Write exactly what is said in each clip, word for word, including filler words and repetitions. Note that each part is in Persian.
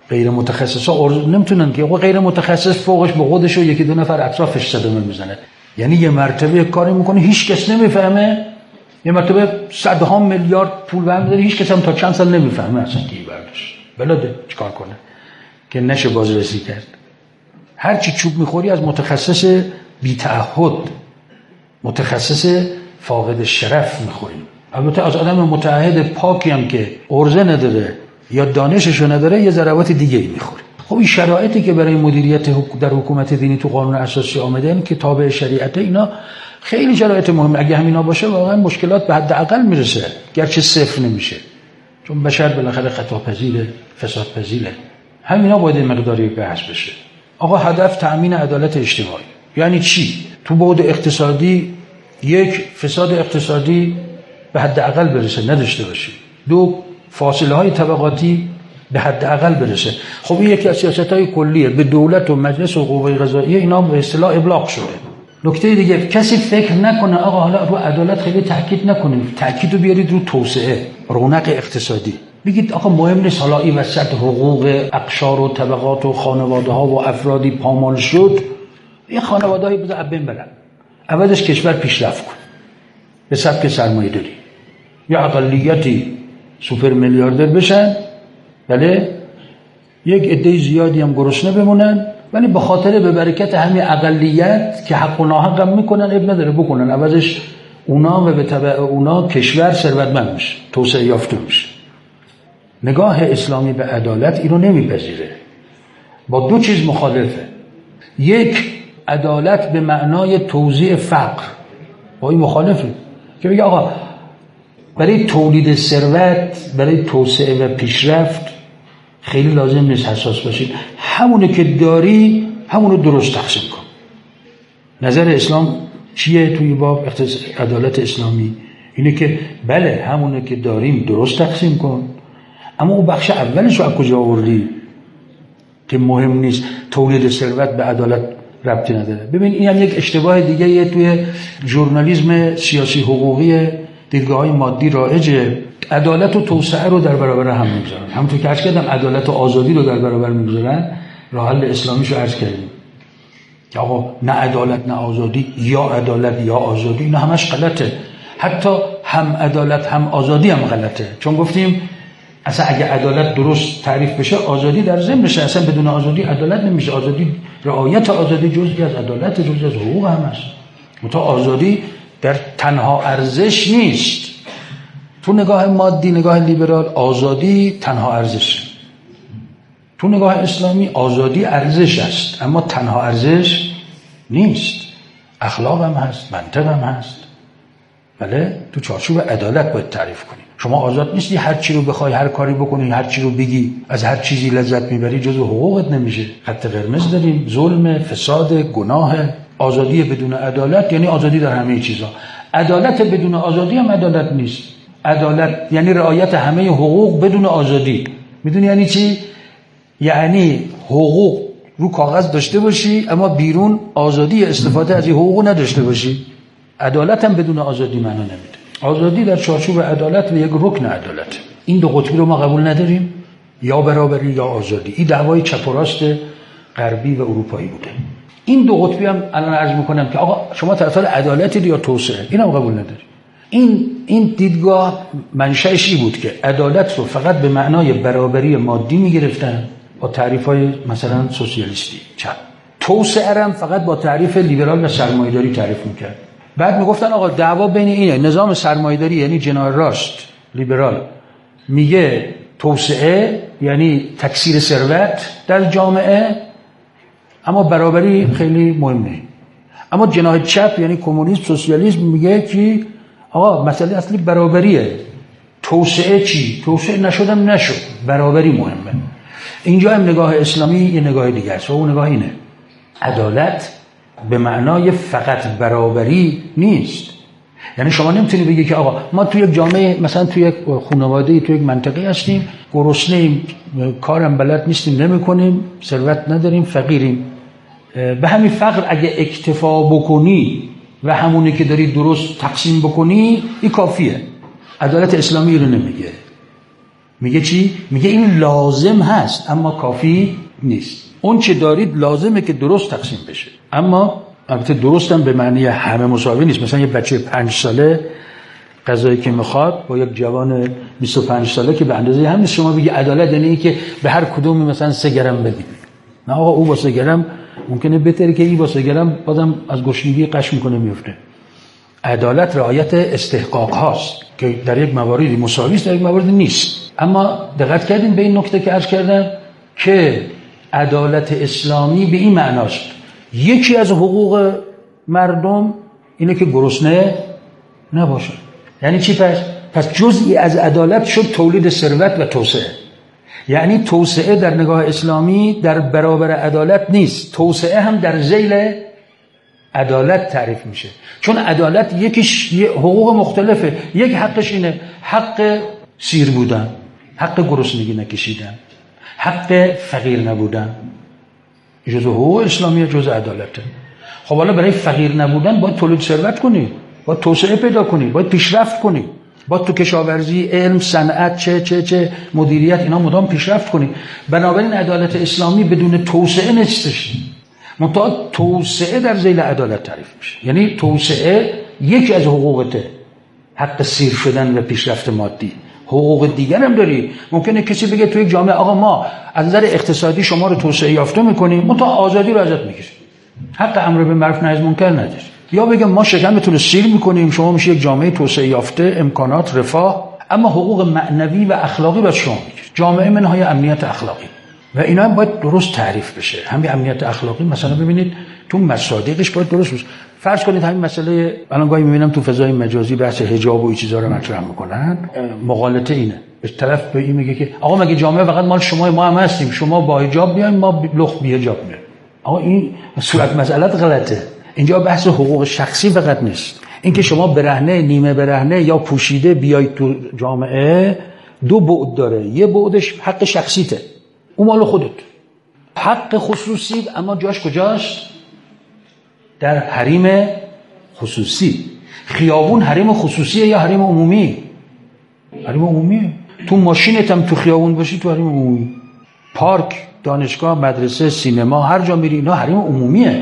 غیر متخصصا نمیتونن که غیر متخصص فوقش به خودش و یکی دو نفر اطرافش صدمه میزنه. یعنی یه مرتبه کاری میکنه هیچ کس نمیفهمه، یه مرتبه صدها میلیارد پول برمی‌داره هیچ کس هم تا چند سال نمیفهمه اصلا کی برداشت. بلاده چیکار کنه که نشه بازرسی کرد. هر چی چوب میخوری از متخصص بی‌تعهد، متخصص فاقد شرف میخوریم. البته از آدم متعهد پاکی هم که عرضه نداره یا دانششو نداره یه ضربات دیگه ای میخوره. خب این شرایطی که برای مدیریت در حکومت دینی تو قانون اساسی آمده این که تابع شریعت، اینا خیلی شرایط مهمه. اگه همینا باشه واقعا مشکلات به حداقل میرسه، گرچه صفر نمیشه، چون بشر بالاخره خطاپذیره، فسادپذیره. همینا باید مقداری بحث بشه. آقا هدف تأمین عدالت اجتماعی یعنی چی؟ تو بعد اقتصادی یک، فساد اقتصادی به حداقل برسه نداشته باشی. دو، فاصله های طبقاتی به حداقل برسه. خب این یکی از سیاست‌های کلیه. به دولت و مجلس و قوه قضاییه اینا به اصطلاح ابلاغ شده. نکته دیگه، کسی فکر نکنه آقا حالا رو عدالت خیلی تاکید نکنیم، تاکید رو بیارید رو توسعه، رونق اقتصادی. بگید آقا مهم نیست حالا این وسط حقوق اقشار و طبقات و خانواده ها و افرادی پامال شد، این خانواده هایی بذار بین برن، عوضش کشور پیشرفت کن به سبک سرمایه‌داری. یا اقلیتی سوپر میلیاردر بشن، بله، یک عده زیادی هم گرسنه بمونن، ولی به خاطر به برکت همین اقلیت که حق و ناحق هم میکنن اب نداره بکنن، عوضش اونا و به تبع اونا کشور ثروتمند میشه، توسعه یافته میشه. نگاه اسلامی به عدالت اینو نمیپذیره، با دو چیز مخالفه. یک، عدالت به معنای توزیع فقر، با این مخالفه که بگه آقا برای تولید ثروت، برای توسعه و پیشرفت خیلی لازم نیست حساس باشید، همونه که داری همونو درست تقسیم کن. نظر اسلام چیه توی باب عدالت اسلامی؟ اینه که بله همونه که داریم درست تقسیم کن، اما اون بخش اولش رو از کجا آوردی که مهم نیست، تولید ثروت به عدالت ربطی نداره. ببین این هم یک اشتباه دیگه یه توی ژورنالیسم سیاسی حقوقی، دیدگاه‌های مادی رایجه. عدالت و توسعه رو در برابر هم می‌گذارن. همونطور که عرض کردم عدالت و آزادی رو در برابر می‌گذارن. راه حل اسلامیش رو عرض کردیم که آقا نه عدالت نه آزادی، یا عدالت یا آزادی، اینا همش غلطه. حتی هم عدالت هم آزادی هم غلطه، چون گفتیم اصلا اگه عدالت درست تعریف بشه آزادی در ذهن بشه، اصلا بدون آزادی عدالت نمیشه. آزادی، رعایت آزادی جزئی از عدالت، جزئی از حقوق هم هست. متا آزادی در تنها ارزش نیست. تو نگاه مادی، نگاه لیبرال، آزادی تنها ارزش. تو نگاه اسلامی آزادی ارزش است، اما تنها ارزش نیست. اخلاق هم هست، منطق هم هست. بله، تو چارچوب عدالت باید تعریف کنی. شما آزاد نیستی هر چی رو بخوای، هر کاری بکنی، هر چی رو بگی، از هر چیزی لذت میبری، جزو حقوقت نمیشه. خط قرمز داریم، ظلم، فساد، گناه. آزادی بدون عدالت یعنی آزادی در همه چیزا. عدالت بدون آزادی هم عدالت نیست. عدالت یعنی رعایت همه حقوق بدون آزادی. میدونی یعنی چی؟ یعنی حقوق رو کاغذ داشته باشی اما بیرون آزادی استفاده از این حقوق نداشته باشی. عدالت هم بدون آزادی معنا نمیده. آزادی در چارچوب عدالت و یک رکن عدالت. این دو قطبی رو ما قبول نداریم، یا برابری یا آزادی. این دعوای چپ و راست غربی و اروپایی بوده. این دو قطبی هم الان عرض میکنم که آقا شما طرفدار عدالتی یا توسعه، اینم قبول نداری. این این دیدگاه منشأش این بود که عدالت رو فقط به معنای برابری مادی میگرفتن با تعریف‌های مثلا سوسیالیستی چپ. توسعه هم فقط با تعریف لیبرال و سرمایه‌داری تعریف میکرد. بعد میگفتن آقا دعوا بین اینه، نظام سرمایه‌داری یعنی جناح راست لیبرال میگه توسعه یعنی تکثیر ثروت در جامعه، اما برابری خیلی مهمه. اما جناح چپ یعنی کمونیسم، سوسیالیسم میگه که آقا مسئله اصلی برابریه. توسعه چی؟ توسعه نشدم نشد، برابری مهمه. اینجا هم نگاه اسلامی یه نگاه دیگه است و اون نگاه اینه: عدالت به معنای فقط برابری نیست. یعنی شما نمیتونی بگی که آقا ما توی یک جامعه، مثلا توی یک خانواده، توی یک منطقه هستیم، گرسنه‌ایم، کارم بلد نیستیم، نمی‌کنیم، ثروت نداریم، فقیریم. به همین فقر اگه اکتفا بکنی و همونی که داری درست تقسیم بکنی، این کافیه. عدالت اسلامی رو نمیگه. میگه چی؟ میگه این لازم هست اما کافی نیست. اون چه دارید لازمه که درست تقسیم بشه، اما البته درستم به معنی همه مساوی نیست. مثلا یه بچه پنج ساله غذایی که میخواد با یک جوان بیست و پنج ساله که به اندازه هم نیست. شما بگی عدالت یعنی این که به هر کدوم مثلا سه گرم بدید. نه آقا، او با سه گرم ممکنه بهتره که این با سه گرم بازم از گشنگی قش میکنه میفته. عدالت رعایت استحقاق هاست که در یک مواردی مساوی است، در یک مورد نیست. اما دقت کردین به این نکته که عرض کردم که عدالت اسلامی به این معناست یکی از حقوق مردم اینه که گرسنه نباشه. یعنی چی پس؟ پس جزئی از عدالت شد تولید ثروت و توسعه. یعنی توسعه در نگاه اسلامی در برابر عدالت نیست، توسعه هم در ذیل عدالت تعریف میشه. چون عدالت یکیش حقوق مختلفه. یک حقش اینه حق سیر بودن، حق گرسنگی نکشیدن، حق فقیر نبودن. جزء حقوق اسلامی، جزء عدالته. خب حالا برای فقیر نبودن باید تولید ثروت کنی، باید توسعه پیدا کنی، باید پیشرفت کنی، باید تو کشاورزی، علم، صنعت، چه چه چه مدیریت اینا مدام پیشرفت کنی. بنابراین عدالت اسلامی بدون توسعه نیستش. منتها توسعه در ذیل عدالت تعریف میشه. یعنی توسعه یکی از حقوقته، حق سیر شدن و پیشرفت مادی. حقوق دیگر هم داری. ممکنه کسی بگه تو یک جامعه آقا ما از نظر اقتصادی شما رو توسعه یافته میکنیم، منتها آزادی رو ازت میگیریم، حق امر به معروف نهی از منکر نداری. یا بگم ما شکمتون رو سیر میکنیم، شما میشه یک جامعه توسعه یافته، امکانات، رفاه، اما حقوق معنوی و اخلاقی باید شما میگیرید. جامعه منهای امنیت اخلاقی و اینا هم باید درست تعریف بشه. همین امنیت اخلاقی مثلا ببینید تو مصادیقش باید درست بشه. فرض کنید همین مسئله الان گاهی میبینم تو فضای مجازی بحث حجاب و این چیزا رو مطرح میکنن، مغالطه اینه. به طرف به این میگه که آقا مگه جامعه فقط مال شما، ما هم هستیم، شما با حجاب بیاین ما لخت بی حجاب میایم. آقا این صورت مسئلهت غلطه. اینجا بحث حقوق شخصی فقط نیست. اینکه شما برهنه، نیمه برهنه یا پوشیده بیاید تو جامعه دو بعد داره. یه بعدش حق شخصیته، اون مال خودت. حق خصوصی اما جاش کجاست؟ در حریم خصوصی. خیابون حریم خصوصیه یا حریم عمومی؟ حریم عمومیه. تو ماشینت هم تو خیابون باشی تو حریم عمومی. پارک، دانشگاه، مدرسه، سینما، هر جا میری اینا حریم عمومیه.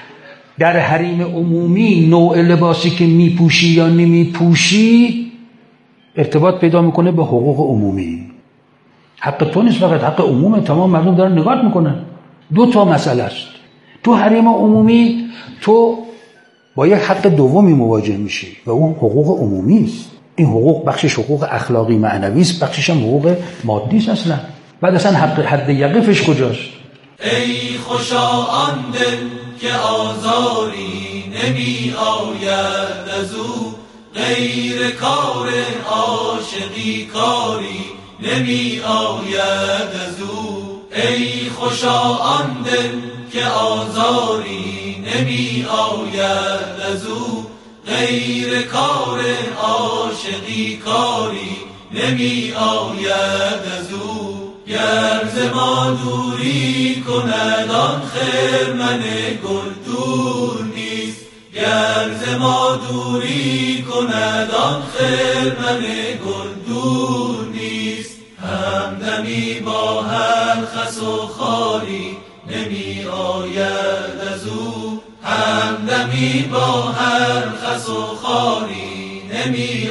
در حریم عمومی نوع لباسی که میپوشی یا نمیپوشی ارتباط پیدا میکنه به حقوق عمومی. حق تو نیست فقط، حق عمومه. تمام مردم دارن نگاه میکنن. دو تا مسئله است. تو حریم عمومی تو با یک حق دومی مواجه میشی و اون حقوق عمومی است. این حقوق بخشش حقوق اخلاقی معنوی است، بخشش هم حقوق مادی است اصلا. بعد اصلا حق حد یقفش کجاست؟ ای خوشا آن دل که آزاری نمی آید از او، غیر کار عاشقی کاری نمی آید از او. ای خوشا آن دل که آزاری نمی آید از او، غیر کار عاشقی کاری نمی آید از او. گر ز ما دوری کند آن خرمن گل دور نیست، گر ز ما دوری کند آن خرمن گل دور نیست. همدمی با هر خس و خاری نمی آید از او، همدمی با هر خس و خاری نمی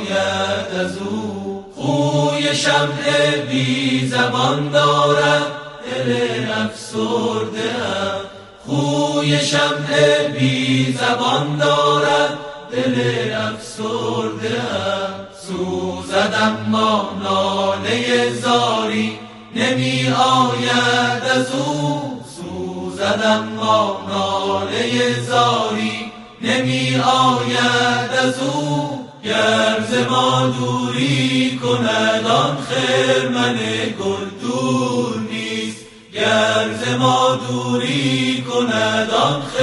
آید از او. خوی شمع بی زبان دارد دل افسرده ام، خوی شمع بی زبان دارد دل افسرده ام. سوزدم با ناله زاری نمی آید از او، سوزدم با ناله زاری نمی آید از او. گر ز ما دوری کند آن خرمن گل دور نیست، گر ز ما دوری کند آن خرمن.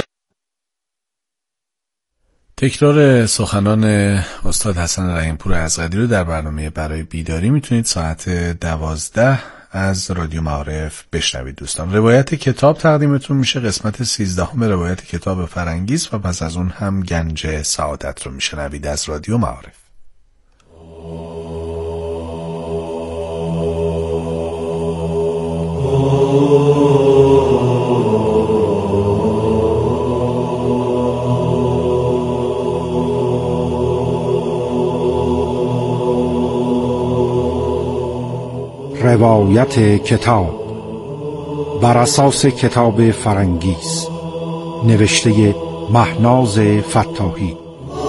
تکرار سخنان استاد حسن رحیم‌پور ازغدی رو در برنامه برای بیداری میتونید ساعت دوازده از رادیو معارف بشنوید. دوستان، روایت کتاب تقدیمتون میشه، قسمت سیزدهم روایت کتاب فرنگیست و پس از اون هم گنج سعادت رو میشنوید از رادیو معارف. روایت کتاب بر اساس کتاب فرنگیس نوشته مهناز فتاحی.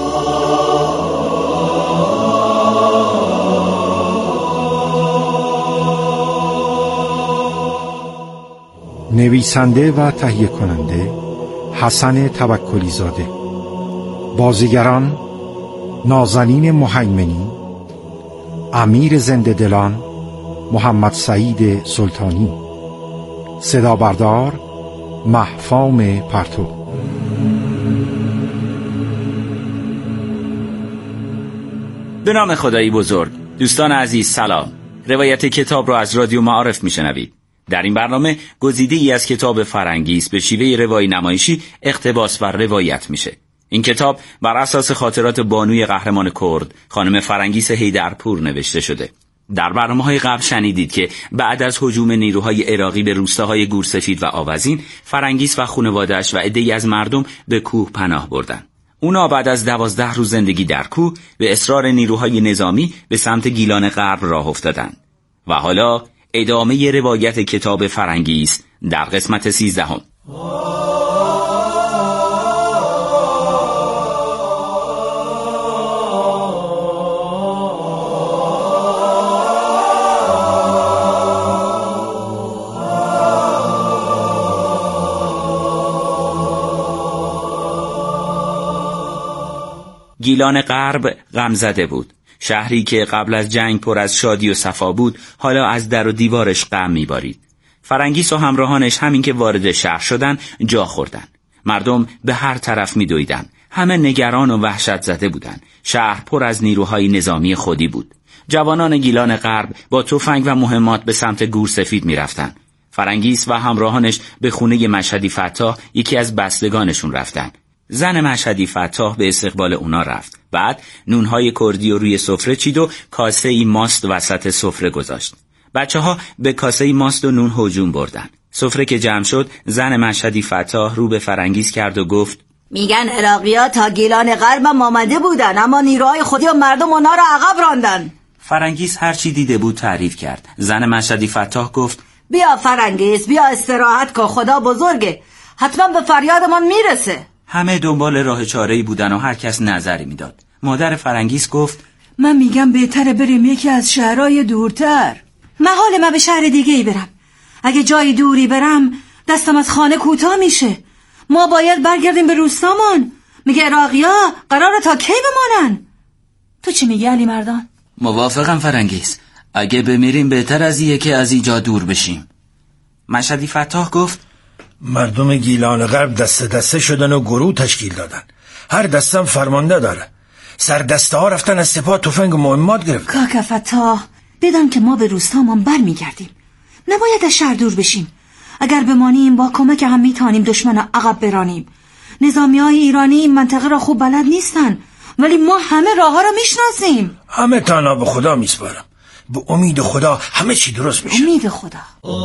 نویسنده و تهیه کننده حسن توکلی زاده. بازیگران نازنین مهیمنی، امیر زنده دلان، محمد سعید سلطانی. صدا بردار محفام پرتو. به نام خدایی بزرگ. دوستان عزیز سلام. روایت کتاب را از رادیو معارف میشنوید. در این برنامه گزیده‌ای از کتاب فرنگیس به شیوه روایی نمایشی اقتباس و روایت میشه. این کتاب بر اساس خاطرات بانوی قهرمان کرد خانم فرنگیس حیدرپور نوشته شده. در برنامه‌های قبل شنیدید که بعد از هجوم نیروهای عراقی به روستاهای گورسفید و آوزین، فرنگیس و خانواده‌اش و عده‌ای از مردم به کوه پناه بردن. اونا بعد از دوازده روز زندگی در کوه به اصرار نیروهای نظامی به سمت گیلان غرب راه افتادند. و حالا ادامه روایت کتاب فرنگیس در قسمت سیزدهم. گیلان غرب غمزده بود. شهری که قبل از جنگ پر از شادی و صفا بود، حالا از در و دیوارش غم می‌بارید. فرنگیس و همراهانش همین که وارد شهر شدن جا خوردن. مردم به هر طرف می‌دویدن. همه نگران و وحشت زده بودند. شهر پر از نیروهای نظامی خودی بود. جوانان گیلان غرب با تفنگ و مهمات به سمت گورسفید می‌رفتند. فرنگیس و همراهانش به خونه مشهدی فتاح، یکی از بستگانشون، رفتن. زن مشهدی فتاح به استقبال اونا رفت. بعد نونهای کردی و روی سفره چید و کاسه ای ماست وسط سفره گذاشت. بچه ها به کاسه ای ماست و نون هجوم بردن. سفره که جمع شد، زن مشهدی فتاح رو به فرنگیس کرد و گفت: میگن عراقی‌ها تا گیلان غربم آمده بودن، اما نیروهای خودی و مردم اونا رو عقب راندن. فرنگیس هر چی دیده بود تعریف کرد. زن مشهدی فتاح گفت: بیا فرنگیس، بیا استراحت کن، خدا بزرگه، حتما به فریادمان میرسه. همه دنبال راه چاره‌ای بودن و هر کس نظری میداد. مادر فرنگیس گفت: من میگم بهتره بریم یکی از شهرهای دورتر. محال من به شهر دیگه ای برم. اگه جای دوری برم دستم از خانه کوتاه میشه. ما باید برگردیم به روستامون. میگه عراقی‌ها قراره تا کی بمانن. تو چی میگی علی مردان؟ موافقم فرنگیس. اگه بمیریم بهتر از اینه که از اینجا دور بشیم. مشهدی فتاح گفت: مردم گیلان غرب دست دسته شدن و گروه تشکیل دادن. هر دستم فرمانده داره. سر دسته ها رفتن از سپاه تفنگ و مهمات گرفت. کاکا فتاح، بدان که ما به روستامان بر میگردیم. نباید از شهر دور بشیم. اگر بمانیم با کمک هم میتونیم دشمن عقب برانیم. نظامی های ایرانی این منطقه را خوب بلد نیستن، ولی ما همه راه ها را میشناسیم. همه تنها به خدا میسپارم. به امید خدا همه چی درست میشه. امید خدا.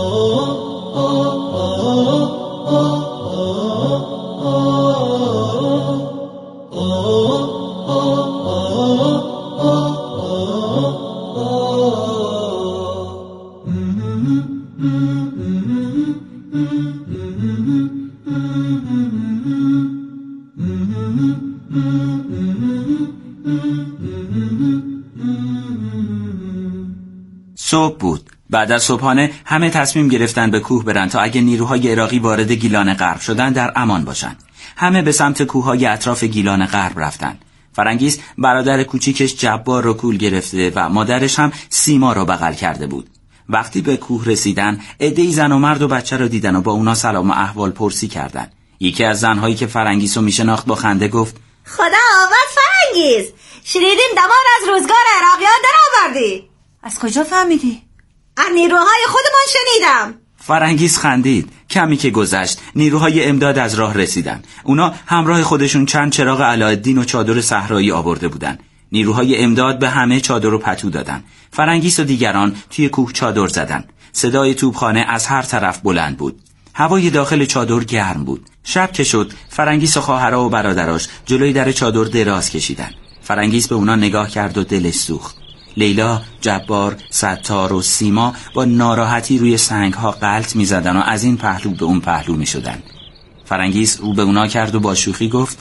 صبح بود. بعد از صبحانه همه تصمیم گرفتن به کوه برن تا اگه نیروهای عراقی وارد گیلان غرب شدن در امان باشن. همه به سمت کوههای اطراف گیلان غرب رفتن. فرنگیس برادر کوچیکش جبار رو کول گرفته و مادرش هم سیما رو بغل کرده بود. وقتی به کوه رسیدن، عده‌ای زن و مرد و بچه رو دیدن و با اونا سلام و احوال پرسی کردن. یکی از زنهایی که فرنگیس رو میشناخت با خنده گفت: خدا آمد فرنگیس، شنیدیم دمار از روزگار عراقیان در آوردی. از کجا فهمیدی؟ از نیروهای خودمان شنیدم. فرنگیس خندید. کمی که گذشت نیروهای امداد از راه رسیدن. اونا همراه خودشون چند چراغ علاءالدین و چادر صحرایی آورده بودن. نیروهای امداد به همه چادر و پتو دادن. فرنگیس و دیگران توی کوه چادر زدن. صدای توپخانه از هر طرف بلند بود. هوای داخل چادر گرم بود. شب که شد، فرنگیس و خواهرها و برادراش جلوی در چادر دراز کشیدن. فرنگیس به اونا نگاه کرد و دلش سوخت. لیلا، جبار، ستار و سیما با ناراحتی روی سنگ‌ها غلط می‌زدن و از این پهلو به اون پهلو می‌شدن. فرنگیس رو به اونا کرد و با شوخی گفت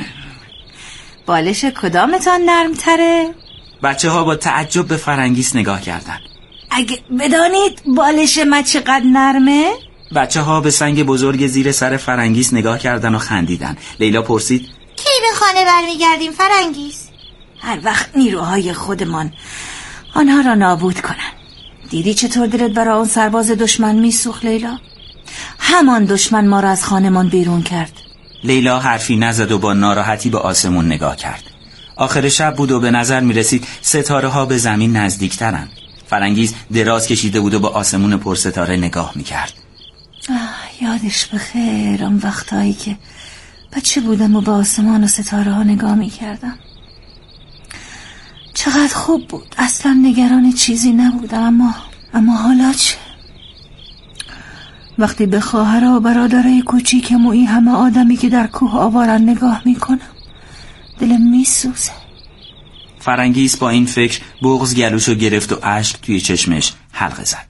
بالش کدامتان نرم‌تره؟ بچه ها با تعجب به فرنگیس نگاه کردند. اگه بدانید بالش من چقدر نرمه؟ بچه ها به سنگ بزرگ زیر سر فرنگیس نگاه کردن و خندیدن. لیلا پرسید کی به خانه برمیگردیم فرنگیس؟ هر وقت نیروهای خودمان آنها را نابود کنن. دیدی چطور دلت برای اون سرباز دشمن میسوخت لیلا؟ همان دشمن ما را از خانمان بیرون کرد. لیلا حرفی نزد و با ناراحتی به آسمون نگاه کرد. آخر شب بود و به نظر می رسید ستاره ها به زمین نزدیک ترن. فرنگیس دراز کشیده بود و با آسمون پر ستاره نگاه می کرد. یادش بخیر اون وقتایی که بچه بودم و با آسمان و ستاره ها نگاه می کردم. چقدر خوب بود. اصلا نگران چیزی نبودم. اما اما حالا چه؟ وقتی به خواهر و برادرای کوچیکم و این همه آدمی که در کوه آوارن نگاه میکنم دلم میسوزه. فرنگیس با این فکر بغض گلوشو گرفت و اشک توی چشمش حلقه زد.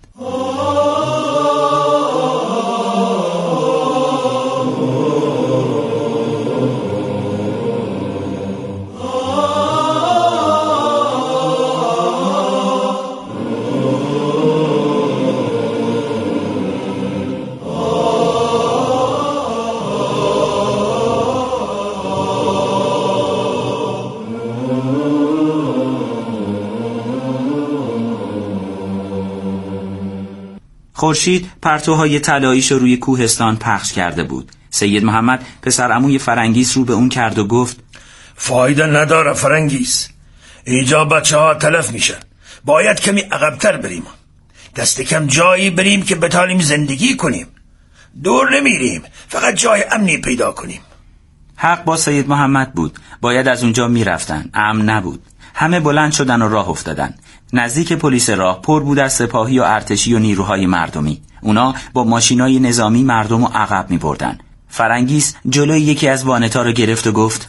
خورشید پرتوهای طلاییش رو روی کوهستان پخش کرده بود. سید محمد پسر عموی فرنگیس رو به اون کرد و گفت فایده نداره فرنگیس، اینجا بچه ها تلف میشن، باید کمی عقبتر بریم، دست کم جایی بریم که بتانیم زندگی کنیم. دور نمیریم، فقط جای امنی پیدا کنیم. حق با سید محمد بود. باید از اونجا میرفتن. امن نبود. همه بلند شدن و راه افتادن. نزدیک پلیس راه پر بود از سپاهی و ارتشی و نیروهای مردمی. اونا با ماشینای نظامی مردم رو عقب می بردن. فرنگیس جلوی یکی از وانتا رو گرفت و گفت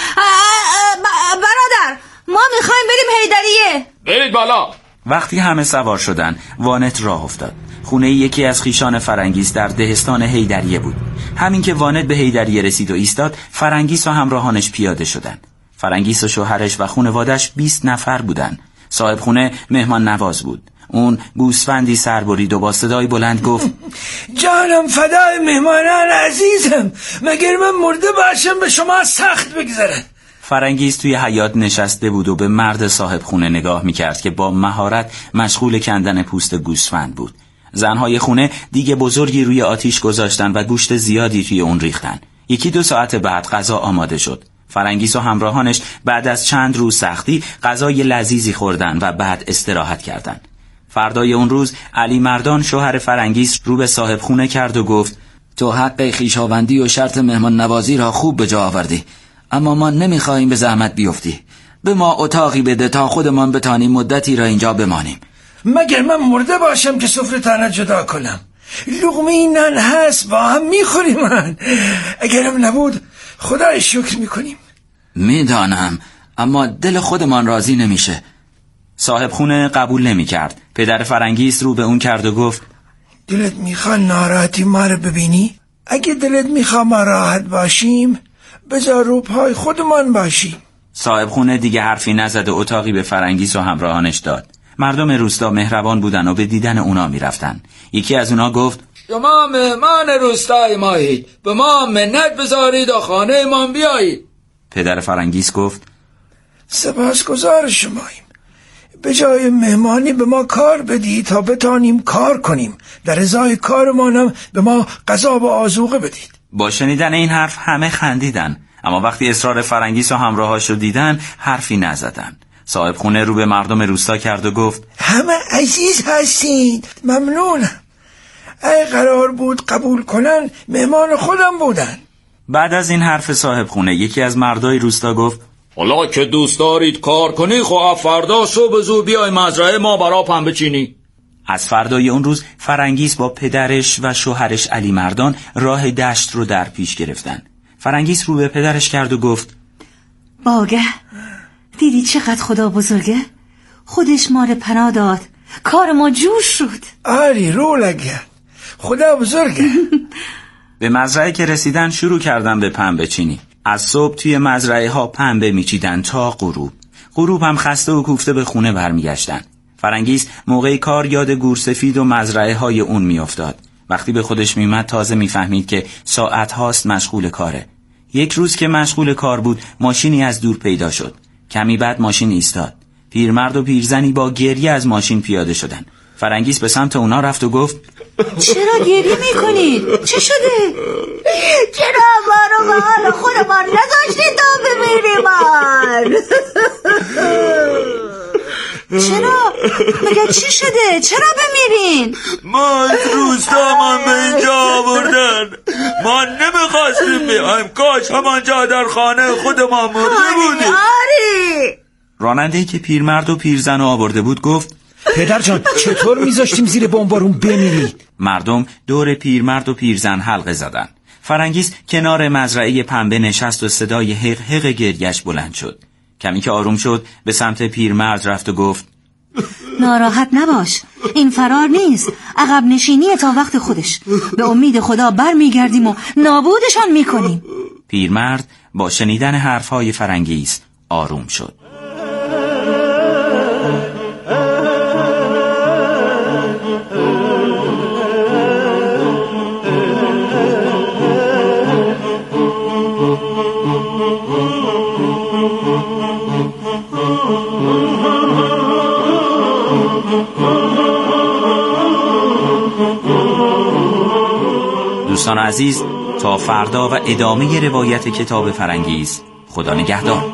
برادر ما میخوایم بریم حیدریه. برید بالا. وقتی همه سوار شدن وانت راه افتاد. خونه یکی از خیشان فرنگیس در دهستان حیدریه بود. همین که وانت به حیدریه رسید و ایستاد، فرنگیس و همراهانش پیاده شدن. فرنگیس و شوهرش و خانواده‌اش بیست نفر بودن. صاحب خونه مهمان نواز بود. اون گوسفندی سر برید و با صدای بلند گفت جانم فدای مهمانان عزیزم، مگر من مرده باشم به شما سخت بگذره. فرنگیس توی حیاط نشسته بود و به مرد صاحب خونه نگاه میکرد که با مهارت مشغول کندن پوست گوسفند بود. زنهای خونه دیگه بزرگی روی آتیش گذاشتن و گوشت زیادی توی اون ریختن. یکی دو ساعت بعد غذا آماده شد. فرنگیس و همراهانش بعد از چند روز سختی غذای لذیذی خوردن و بعد استراحت کردن. فردای اون روز علی مردان شوهر فرنگیس رو به صاحب خونه کرد و گفت تو حق خویشاوندی و شرط مهمان نوازی را خوب به جا آوردی، اما ما نمیخوایم به زحمت بیفتی. به ما اتاقی بده تا خودمان بتانیم مدتی را اینجا بمانیم. مگر من مرده باشم که سفرتانه جدا کنم؟ لقمه نان هست با هم میخوریم. من اگرم نبود خدای شکر میکنیم. میدانم، اما دل خودمان راضی نمیشه. صاحب خونه قبول نمی کرد. پدر فرنگیس رو به اون کرد و گفت دلت میخواد ناراحتی ما رو ببینی؟ اگه دلت میخواد ما راحت باشیم بذار رو پای خودمان باشیم. صاحب خونه دیگه حرفی نزد و اتاقی به فرنگیس و همراهانش داد. مردم روستا مهربان بودن و به دیدن اونا میرفتن. یکی از اونا گفت شما مهمان روستای مایید، به ما منت بذارید و خانه ما بیایید. پدر فرنگیس گفت سپاسگزار شماییم، به جای مهمانی به ما کار بدید تا بتانیم کار کنیم، در ازای کارمانم به ما غذا و آذوقه بدید. با شنیدن این حرف همه خندیدن، اما وقتی اصرار فرنگیس و همراهاش رو دیدن حرفی نزدن. صاحب خونه رو به مردم روستا کرد و گفت همه عزیز هستید، ممنونم. ای قرار بود قبول کنن مهمان خودم بودن. بعد از این حرف صاحب خونه یکی از مردای روستا گفت حالا که دوست دارید کار کنی خب فردا صبح زود بیای مزرعه ما برا پنبه چینی. از فردای اون روز فرنگیس با پدرش و شوهرش علی مردان راه دشت رو در پیش گرفتن. فرنگیس رو به پدرش کرد و گفت باگه دیدی چقدر خدا بزرگه؟ خودش ما رو پناه داد. کار ما جور شد. آری رو لگه، خدا بزرگه. به مزرعه که رسیدن شروع کردن به پنبه چینی. از صبح توی مزرعه ها پنبه میچیدن تا غروب. غروب هم خسته و کوفته به خونه برمیگشتن. فرنگیس موقع کار یاد گورسفید و مزرعه های اون میافتاد. وقتی به خودش میمد تازه میفهمید که ساعت هاست مشغول کاره. یک روز که مشغول کار بود ماشینی از دور پیدا شد. کمی بعد ماشین ایستاد. پیرمرد و پیرزنی با گریه از ماشین پیاده شدن. فرنگیس به سمت اونا رفت و گفت چرا گریه میکنید؟ چه شده؟ چرا ما رو به حال خودمان نذاشتید تا بمیریم؟ چرا؟ مگه چی شده؟ چرا بمیرین؟ ما از روستامان به اینجا آوردن. ما نمیخواستیم بیایم. کاش همانجا در خانه خودمان مرده بودیم. آری راننده‌ای که پیرمرد و پیرزن رو آورده بود گفت پدر جان چطور میذاشتیم زیر بمبارون بمیری؟ مردم دور پیرمرد و پیرزن حلقه زدن. فرنگیس کنار مزرعه پنبه نشست و صدای حق حق گریش بلند شد. کمی که آروم شد به سمت پیرمرد رفت و گفت ناراحت نباش، این فرار نیست، عقب نشینیه تا وقت خودش. به امید خدا بر میگردیم و نابودشان میکنیم. پیرمرد با شنیدن حرفهای فرنگیس آروم شد. دوستان عزیز، تا فردا و ادامه روایت کتاب فرنگیس. خدا نگهدار.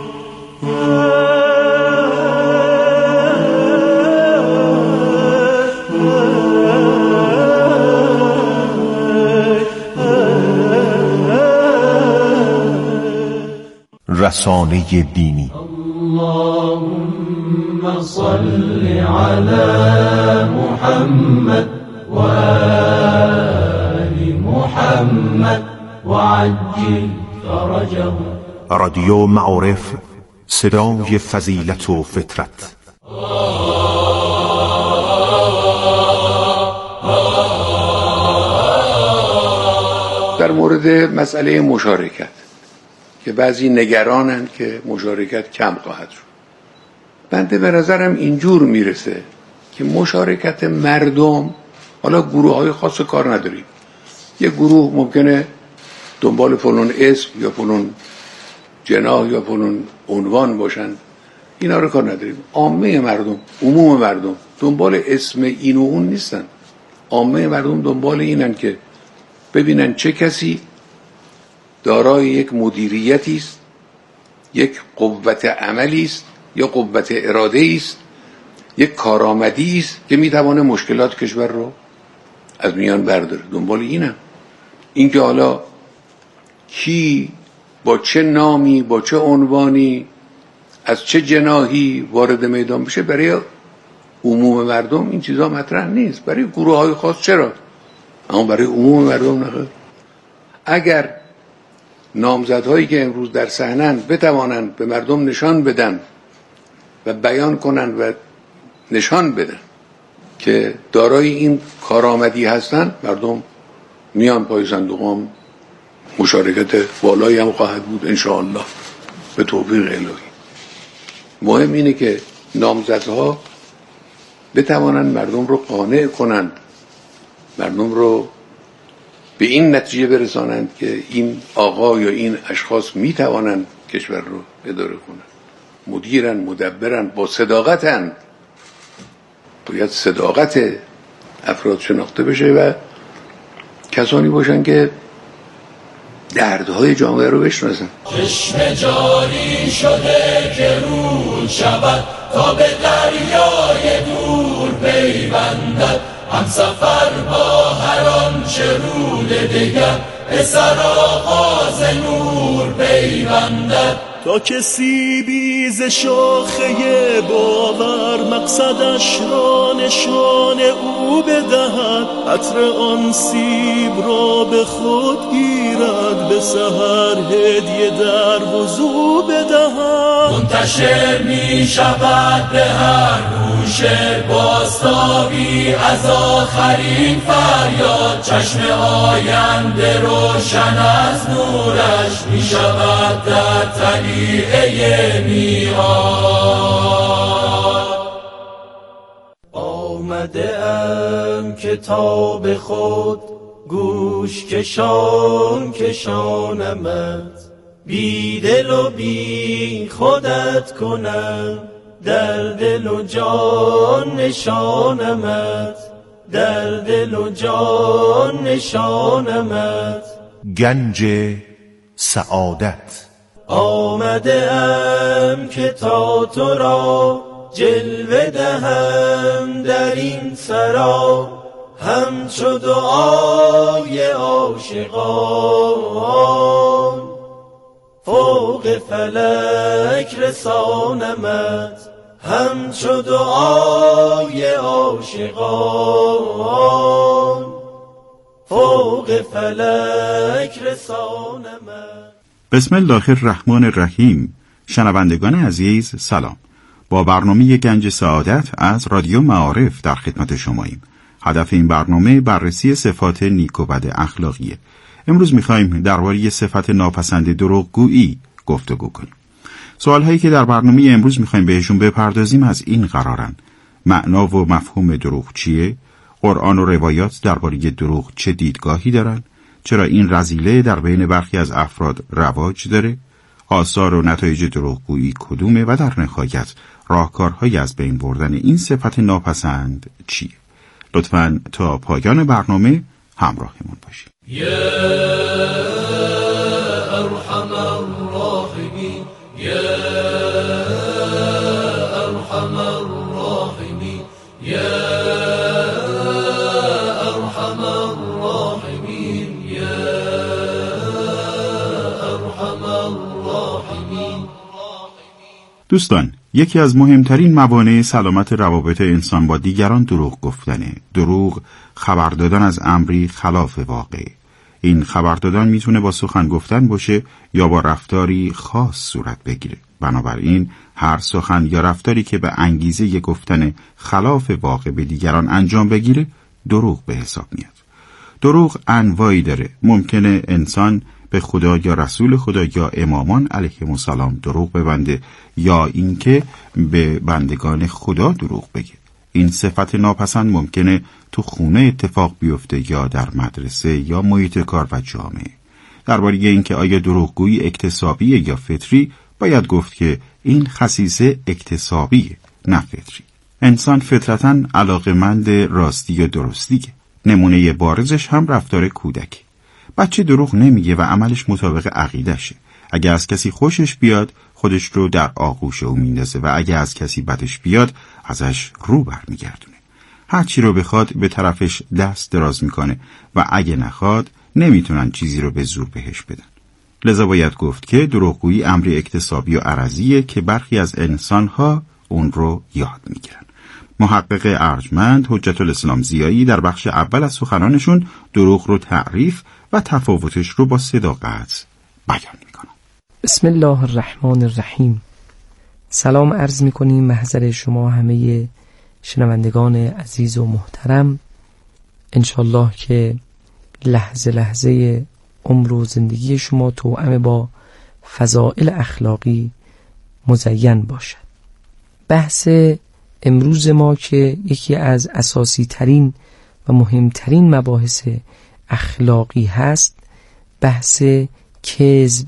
رسانه دینی. اللهم صل علی محمد و آل محمد و عجل فرجه. رادیو معارف، صدای فضیلت و فطرت. در مورد مسئله مشارکت که بعضی نگرانند که مشارکت کم خواهد شد، بنده به نظرم اینجور میرسه که مشارکت مردم، حالا گروه های خاص کار نداریم، یه گروه ممکنه دنبال فلان اسم یا فلان جناح یا فلان عنوان باشن، اینا رو کار نداریم. عامه مردم، عموم مردم دنبال اسم این و اون نیستن. عامه مردم دنبال اینن که ببینن چه کسی دارای یک مدیریتی است، یک قوت عملی است یا قوت اراده است، یک کارآمدی است که میتونه مشکلات کشور رو از میان برداره. دنبال اینم. این که حالا کی با چه نامی، با چه عنوانی، از چه جناحی وارد میدان بشه، برای عموم مردم این چیزا مطرح نیست. برای گروه های خاص چرا، اما برای عموم مردم نه. اگر نامزدهایی که امروز در صحنه‌اند بتوانند به مردم نشان بدن و بیان کنند و نشان بدن که دارای این کارآمدی هستند، مردم میان پای صندوق هم. مشارکت بالایی هم خواهد بود انشاءالله به توفیق الهی. مهم اینه که نامزدها بتوانند مردم رو قانع کنند، مردم رو به این نتیجه برسانند که این آقا یا این اشخاص میتوانند کشور رو اداره کنند. مدیرن، مدبرن، با صداقتن. باید صداقت افراد شناخته بشه و کسانی باشن که دردهای جامعه رو بشناسن. چشم جاری شده که رود شود تا به دریای دور پیوندد، هم سفر با هر آنچه رود دگر به سر آغاز نور پیوندد. تا کسی بیز شاخه باور مقصدش را نشان او بدهد، عطر آن سیب را به خود گیرد، به سحر هدیه در وضو بدهد. منتشر می شود به هر گوشه بازتابی از آخرین فریاد، چشم آینده روشن از نورش می شود در طلیعه میعاد. آمده ام کتاب خود گوش کشان کشانمت، بی دل و بی خودت کنم، در دل و جان نشانمت، در دل و جان نشانمت. گنج سعادت. آمده ام که تا تو را جلوه دهم در این سرا، همچو دعای عاشقان فوق فلک رسانمت، همچو دعای عاشقان فوق فلک رسانمت. بسم الله الرحمن الرحیم. شنوندگان عزیز سلام. با برنامه گنج سعادت از رادیو معارف در خدمت شماییم. هدف این برنامه بررسی صفات نیک و بد اخلاقیه. امروز می‌خوایم درباره صفت ناپسند دروغگویی گفتگو کنیم. سوال‌هایی که در برنامه امروز می‌خوایم بهشون بپردازیم از این قرارن: معنا و مفهوم دروغ چیه؟ قرآن و روایات درباره دروغ چه دیدگاهی دارن؟ چرا این رذیله در بین برخی از افراد رواج داره؟ آثار و نتایج دروغگویی کدومه؟ و در نهایت راهکارهایی از بین بردن این صفت ناپسند چیه؟ لطفاً تا پایان برنامه همراهمون باشید. یا ارحم الراحمین، یا ارحم الراحمین، یا ارحم الراحمین، یا ارحم الراحمین. دوستان، یکی از مهمترین موانع سلامت روابط انسان با دیگران دروغ گفتنه. دروغ خبر دادن از امری خلاف واقع. این خبر دادن میتونه با سخن گفتن باشه یا با رفتاری خاص صورت بگیره. بنابراین هر سخن یا رفتاری که به انگیزه گفتن خلاف واقع به دیگران انجام بگیره دروغ به حساب میاد. دروغ انواعی داره. ممکنه انسان به خدا یا رسول خدا یا امامان علیهم السلام دروغ ببنده، یا اینکه به بندگان خدا دروغ بگه. این صفت ناپسند ممکنه تو خونه اتفاق بیفته یا در مدرسه یا محیط کار و جامعه. درباره اینکه آیا دروغگویی اکتسابیه یا فطری، باید گفت که این خصیصه اکتسابیه نه فطری. انسان فطرتاً علاقه‌مند راستی و درستیه. نمونه بارزش هم رفتار کودک. بچه دروغ نمیگه و عملش مطابق عقیدشه. اگه از کسی خوشش بیاد خودش رو در آغوش او میندازه و اگه از کسی بدش بیاد ازش رو برمیگردونه. هر چی رو بخواد به طرفش دست دراز میکنه و اگه نخواد نمیتونن چیزی رو به زور بهش بدن. لذا باید گفت که دروغگویی امری اکتسابی و عرضیه که برخی از انسانها اون رو یاد میگیرن. محقق ارجمند حجت الاسلام ضیایی در بخش اول از سخنانشون دروغ رو تعریف و تفاوتش رو با صداقت بیان میکنن. بسم الله الرحمن الرحیم. سلام عرض میکنیم محضر شما همه شنوندگان عزیز و محترم. انشالله که لحظه لحظه عمر و زندگی شما توأم با فضائل اخلاقی مزین باشد. بحث امروز ما که یکی از اساسی ترین و مهمترین مباحث اخلاقی هست، بحث کذب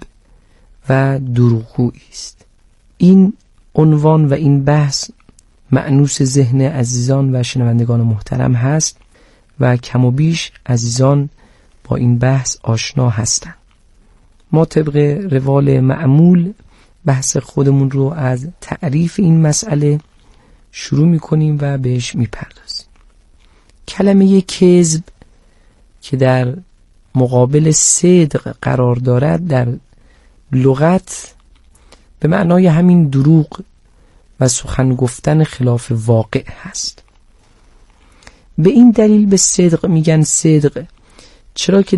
و دروغگویی است. این عنوان و این بحث مأنوس ذهن عزیزان و شنوندگان محترم هست و کم و بیش عزیزان با این بحث آشنا هستند. ما طبق روال معمول بحث خودمون رو از تعریف این مسئله شروع میکنیم و بهش میپردازیم. کلمه کذب که در مقابل صدق قرار دارد در لغت به معنای همین دروغ و سخن گفتن خلاف واقع هست. به این دلیل به صدق میگن صدق، چرا که